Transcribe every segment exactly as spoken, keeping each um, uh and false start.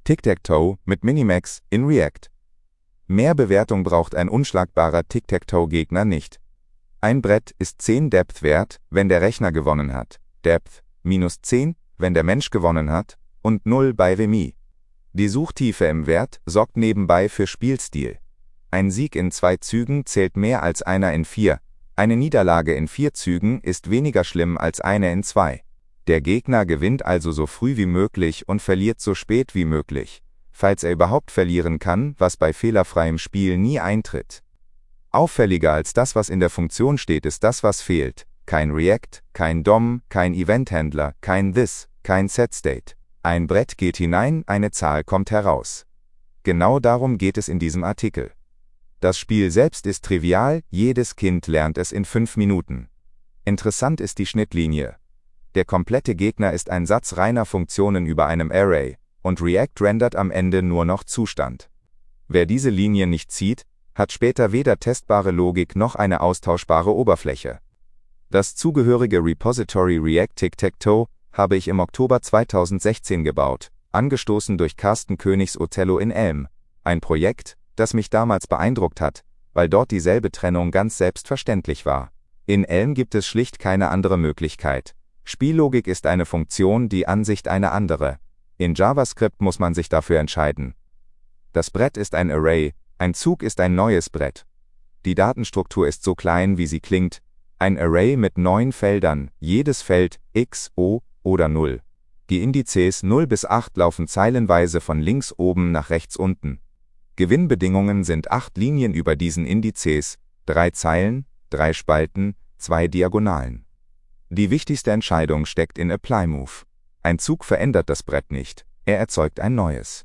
Tic-Tac-Toe mit Minimax in React. Mehr Bewertung braucht ein unschlagbarer Tic-Tac-Toe-Gegner nicht. Ein Brett ist zehn Depth wert, wenn der Rechner gewonnen hat, Depth minus zehn, wenn der Mensch gewonnen hat, und null bei Remis. Die Suchtiefe im Wert sorgt nebenbei für Spielstil. Ein Sieg in zwei Zügen zählt mehr als einer in vier. Eine Niederlage in vier Zügen ist weniger schlimm als eine in zwei. Der Gegner gewinnt also so früh wie möglich und verliert so spät wie möglich, falls er überhaupt verlieren kann, was bei fehlerfreiem Spiel nie eintritt. Auffälliger als das, was in der Funktion steht, ist das, was fehlt. Kein React, kein D O M, kein Event-Handler, kein This, kein Set-State. Ein Brett geht hinein, eine Zahl kommt heraus. Genau darum geht es in diesem Artikel. Das Spiel selbst ist trivial, jedes Kind lernt es in fünf Minuten. Interessant ist die Schnittlinie. Der komplette Gegner ist ein Satz reiner Funktionen über einem Array, und React rendert am Ende nur noch Zustand. Wer diese Linie nicht zieht, hat später weder testbare Logik noch eine austauschbare Oberfläche. Das zugehörige Repository React Tic-Tac-Toe habe ich im Oktober zweitausendsechzehn gebaut, angestoßen durch Carsten Königs Othello in Elm, ein Projekt, das mich damals beeindruckt hat, weil dort dieselbe Trennung ganz selbstverständlich war. In Elm gibt es schlicht keine andere Möglichkeit. Spiellogik ist eine Funktion, die Ansicht eine andere. In JavaScript muss man sich dafür entscheiden. Das Brett ist ein Array, ein Zug ist ein neues Brett. Die Datenstruktur ist so klein, wie sie klingt, ein Array mit neun Feldern, jedes Feld x, o oder null. Die Indizes null bis acht laufen zeilenweise von links oben nach rechts unten. Gewinnbedingungen sind acht Linien über diesen Indizes, drei Zeilen, drei Spalten, zwei Diagonalen. Die wichtigste Entscheidung steckt in Apply-Move. Ein Zug verändert das Brett nicht, er erzeugt ein neues.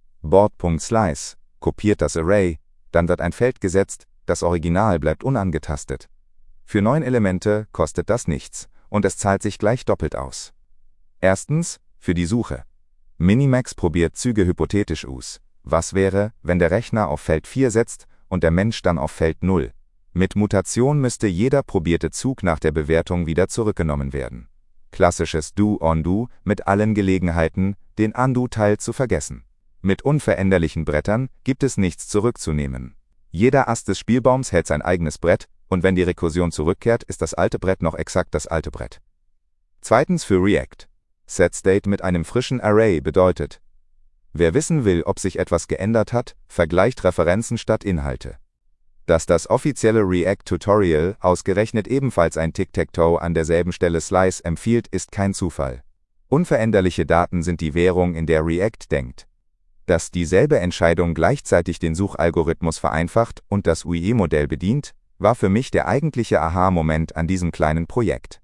Board.Slice kopiert das Array, dann wird ein Feld gesetzt, das Original bleibt unangetastet. Für neun Elemente kostet das nichts, und es zahlt sich gleich doppelt aus. Erstens, für die Suche. Minimax probiert Züge hypothetisch aus. Was wäre, wenn der Rechner auf Feld vier setzt und der Mensch dann auf Feld null? Mit Mutation müsste jeder probierte Zug nach der Bewertung wieder zurückgenommen werden. Klassisches Do-on-Do mit allen Gelegenheiten, den Undo-Teil zu vergessen. Mit unveränderlichen Brettern gibt es nichts zurückzunehmen. Jeder Ast des Spielbaums hält sein eigenes Brett, und wenn die Rekursion zurückkehrt, ist das alte Brett noch exakt das alte Brett. Zweitens für React. Set-State mit einem frischen Array bedeutet: Wer wissen will, ob sich etwas geändert hat, vergleicht Referenzen statt Inhalte. Dass das offizielle React-Tutorial ausgerechnet ebenfalls ein Tic-Tac-Toe an derselben Stelle Slice empfiehlt, ist kein Zufall. Unveränderliche Daten sind die Währung, in der React denkt. Dass dieselbe Entscheidung gleichzeitig den Suchalgorithmus vereinfacht und das U I-Modell bedient, war für mich der eigentliche Aha-Moment an diesem kleinen Projekt.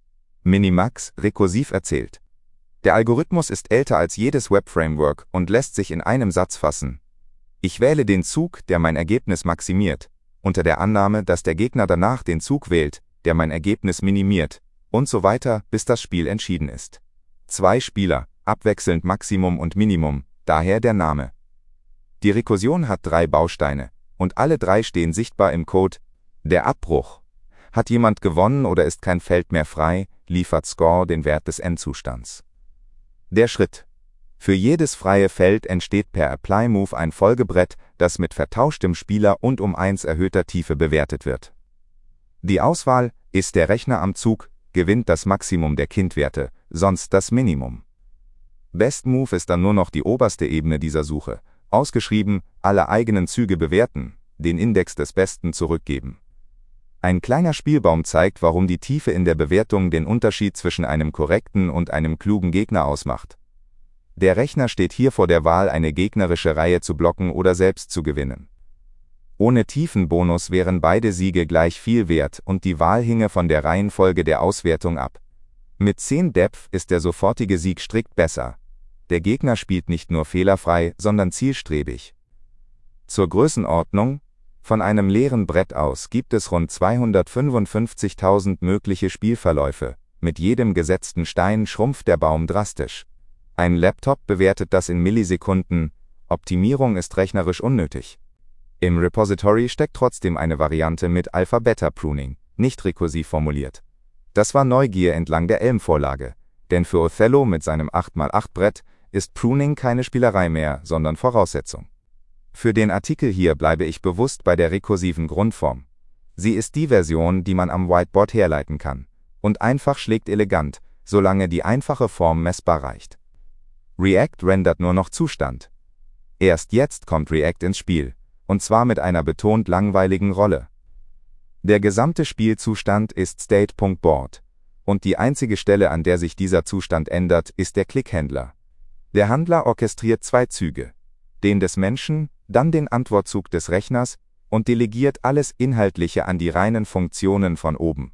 Minimax, rekursiv erzählt. Der Algorithmus ist älter als jedes Web-Framework und lässt sich in einem Satz fassen. Ich wähle den Zug, der mein Ergebnis maximiert, unter der Annahme, dass der Gegner danach den Zug wählt, der mein Ergebnis minimiert, und so weiter, bis das Spiel entschieden ist. Zwei Spieler, abwechselnd Maximum und Minimum, daher der Name. Die Rekursion hat drei Bausteine, und alle drei stehen sichtbar im Code. Der Abbruch. Hat jemand gewonnen oder ist kein Feld mehr frei, liefert Score den Wert des Endzustands. Der Schritt. Für jedes freie Feld entsteht per Apply-Move ein Folgebrett, das mit vertauschtem Spieler und um eins erhöhter Tiefe bewertet wird. Die Auswahl: Ist der Rechner am Zug, gewinnt das Maximum der Kindwerte, sonst das Minimum. Best Move ist dann nur noch die oberste Ebene dieser Suche, ausgeschrieben: alle eigenen Züge bewerten, den Index des Besten zurückgeben. Ein kleiner Spielbaum zeigt, warum die Tiefe in der Bewertung den Unterschied zwischen einem korrekten und einem klugen Gegner ausmacht. Der Rechner steht hier vor der Wahl, eine gegnerische Reihe zu blocken oder selbst zu gewinnen. Ohne Tiefenbonus wären beide Siege gleich viel wert und die Wahl hinge von der Reihenfolge der Auswertung ab. Mit zehn Depth ist der sofortige Sieg strikt besser. Der Gegner spielt nicht nur fehlerfrei, sondern zielstrebig. Zur Größenordnung: Von einem leeren Brett aus gibt es rund zweihundertfünfundfünfzigtausend mögliche Spielverläufe. Mit jedem gesetzten Stein schrumpft der Baum drastisch. Ein Laptop bewertet das in Millisekunden. Optimierung ist rechnerisch unnötig. Im Repository steckt trotzdem eine Variante mit Alpha-Beta-Pruning, nicht rekursiv formuliert. Das war Neugier entlang der Elm-Vorlage, denn für Othello mit seinem acht mal acht Brett ist Pruning keine Spielerei mehr, sondern Voraussetzung. Für den Artikel hier bleibe ich bewusst bei der rekursiven Grundform. Sie ist die Version, die man am Whiteboard herleiten kann. Und einfach schlägt elegant, solange die einfache Form messbar reicht. React rendert nur noch Zustand. Erst jetzt kommt React ins Spiel, und zwar mit einer betont langweiligen Rolle. Der gesamte Spielzustand ist State.Board, und die einzige Stelle, an der sich dieser Zustand ändert, ist der Klickhändler. Der Handler orchestriert zwei Züge, den des Menschen, dann den Antwortzug des Rechners und delegiert alles Inhaltliche an die reinen Funktionen von oben.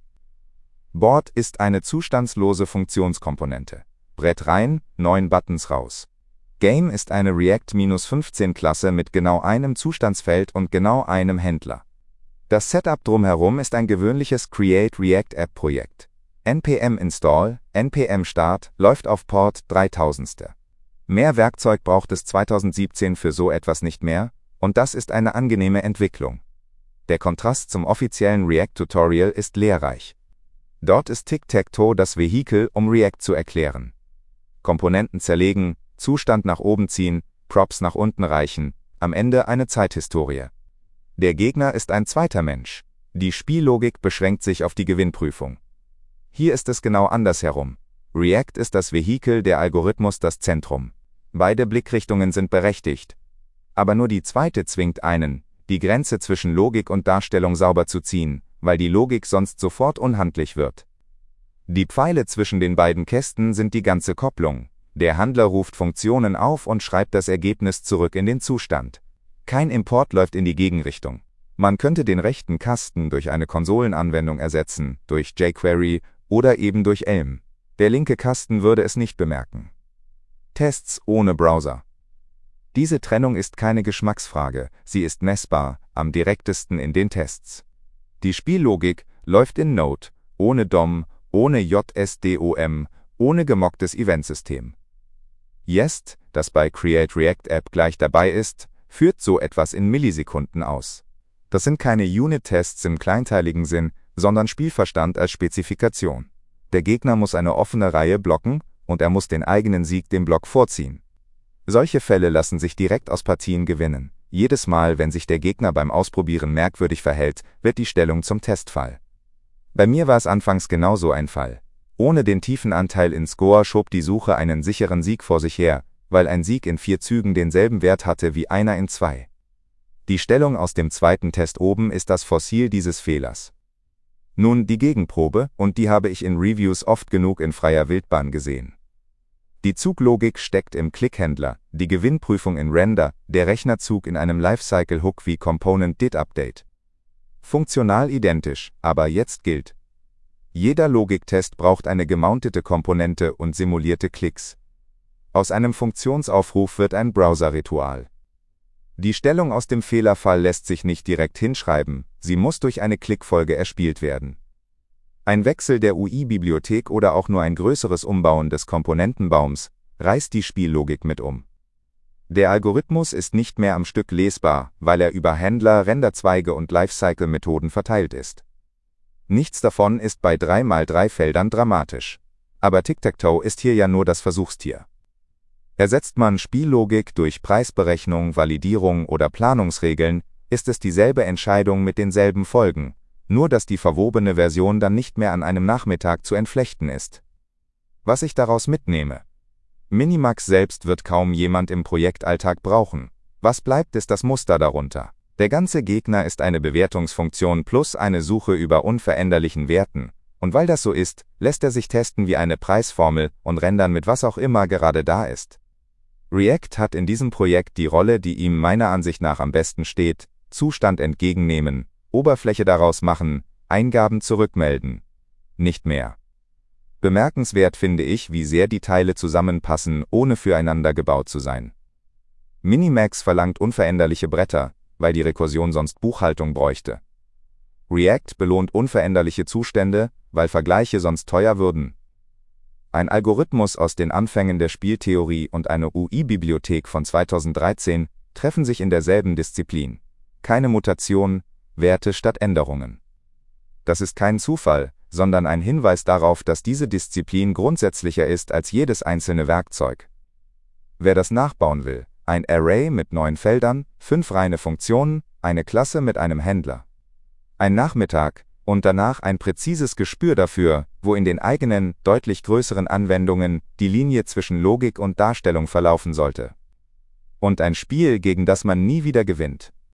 Board ist eine zustandslose Funktionskomponente. Brett rein, neun Buttons raus. Game ist eine React fünfzehn Klasse mit genau einem Zustandsfeld und genau einem Händler. Das Setup drumherum ist ein gewöhnliches Create React App Projekt. npm install, npm start läuft auf Port dreitausend. Mehr Werkzeug braucht es zweitausendsiebzehn für so etwas nicht mehr, und das ist eine angenehme Entwicklung. Der Kontrast zum offiziellen React-Tutorial ist lehrreich. Dort ist Tic-Tac-Toe das Vehikel, um React zu erklären. Komponenten zerlegen, Zustand nach oben ziehen, Props nach unten reichen, am Ende eine Zeithistorie. Der Gegner ist ein zweiter Mensch. Die Spiellogik beschränkt sich auf die Gewinnprüfung. Hier ist es genau andersherum. React ist das Vehikel, der Algorithmus das Zentrum. Beide Blickrichtungen sind berechtigt. Aber nur die zweite zwingt einen, die Grenze zwischen Logik und Darstellung sauber zu ziehen, weil die Logik sonst sofort unhandlich wird. Die Pfeile zwischen den beiden Kästen sind die ganze Kopplung. Der Handler ruft Funktionen auf und schreibt das Ergebnis zurück in den Zustand. Kein Import läuft in die Gegenrichtung. Man könnte den rechten Kasten durch eine Konsolenanwendung ersetzen, durch jQuery oder eben durch Elm. Der linke Kasten würde es nicht bemerken. Tests ohne Browser. Diese Trennung ist keine Geschmacksfrage, sie ist messbar, am direktesten in den Tests. Die Spiellogik läuft in Node, ohne D O M, ohne J S D O M, ohne gemocktes Eventsystem. Jest, das bei Create React App gleich dabei ist, führt so etwas in Millisekunden aus. Das sind keine Unit-Tests im kleinteiligen Sinn, sondern Spielverstand als Spezifikation. Der Gegner muss eine offene Reihe blocken, und er muss den eigenen Sieg dem Block vorziehen. Solche Fälle lassen sich direkt aus Partien gewinnen. Jedes Mal, wenn sich der Gegner beim Ausprobieren merkwürdig verhält, wird die Stellung zum Testfall. Bei mir war es anfangs genauso ein Fall. Ohne den tiefen Anteil in Score schob die Suche einen sicheren Sieg vor sich her, weil ein Sieg in vier Zügen denselben Wert hatte wie einer in zwei. Die Stellung aus dem zweiten Test oben ist das Fossil dieses Fehlers. Nun die Gegenprobe, und die habe ich in Reviews oft genug in freier Wildbahn gesehen. Die Zuglogik steckt im Klickhändler, die Gewinnprüfung in Render, der Rechnerzug in einem Lifecycle-Hook wie Component Did Update. Funktional identisch, aber jetzt gilt: jeder Logiktest braucht eine gemountete Komponente und simulierte Klicks. Aus einem Funktionsaufruf wird ein Browser-Ritual. Die Stellung aus dem Fehlerfall lässt sich nicht direkt hinschreiben, sie muss durch eine Klickfolge erspielt werden. Ein Wechsel der U I-Bibliothek oder auch nur ein größeres Umbauen des Komponentenbaums reißt die Spiellogik mit um. Der Algorithmus ist nicht mehr am Stück lesbar, weil er über Händler, Renderzweige und Lifecycle-Methoden verteilt ist. Nichts davon ist bei drei mal drei Feldern dramatisch. Aber Tic-Tac-Toe ist hier ja nur das Versuchstier. Ersetzt man Spiellogik durch Preisberechnung, Validierung oder Planungsregeln, ist es dieselbe Entscheidung mit denselben Folgen, nur dass die verwobene Version dann nicht mehr an einem Nachmittag zu entflechten ist. Was ich daraus mitnehme: Minimax selbst wird kaum jemand im Projektalltag brauchen. Was bleibt, ist das Muster darunter. Der ganze Gegner ist eine Bewertungsfunktion plus eine Suche über unveränderlichen Werten. Und weil das so ist, lässt er sich testen wie eine Preisformel und rendern mit was auch immer gerade da ist. React hat in diesem Projekt die Rolle, die ihm meiner Ansicht nach am besten steht: Zustand entgegennehmen, Oberfläche daraus machen, Eingaben zurückmelden. Nicht mehr. Bemerkenswert finde ich, wie sehr die Teile zusammenpassen, ohne füreinander gebaut zu sein. Minimax verlangt unveränderliche Bretter, weil die Rekursion sonst Buchhaltung bräuchte. React belohnt unveränderliche Zustände, weil Vergleiche sonst teuer würden. Ein Algorithmus aus den Anfängen der Spieltheorie und eine U I-Bibliothek von zweitausenddreizehn treffen sich in derselben Disziplin. Keine Mutation, Werte statt Änderungen. Das ist kein Zufall, sondern ein Hinweis darauf, dass diese Disziplin grundsätzlicher ist als jedes einzelne Werkzeug. wer das nachbauen will. Ein Array mit neun Feldern, fünf reine Funktionen, eine Klasse mit einem Händler. Ein Nachmittag und danach ein präzises Gespür dafür, wo in den eigenen, deutlich größeren Anwendungen die Linie zwischen Logik und Darstellung verlaufen sollte. Und ein Spiel, gegen das man nie wieder gewinnt.